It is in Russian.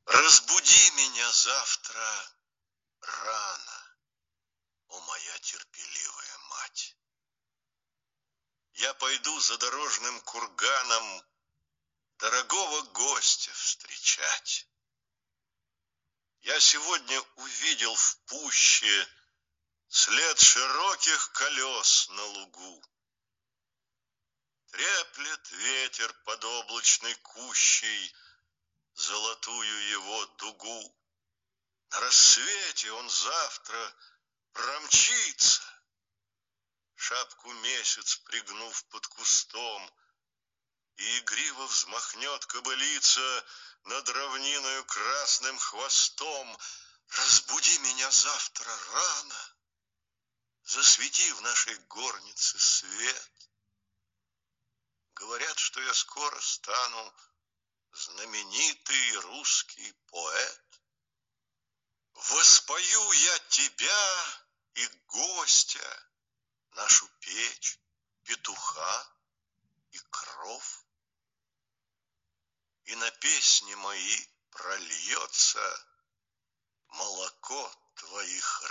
Разбуди меня завтра рано, о моя терпеливая мать. Я пойду за дорожным курганом дорогого гостя встречать. Я сегодня увидел в пуще след широких колес на лугу. Треплет ветер под облачной кущей золотую его дугу. На рассвете он завтра промчится, шапку месяц пригнув под кустом, и игриво взмахнет кобылица над равниною красным хвостом. Разбуди меня завтра рано, засвети в нашей горнице свет. Говорят, что я скоро стану знаменитый русский поэт. Воспою я тебя и гостя, нашу печь, петуха и кров. И на песни мои прольется молоко твоих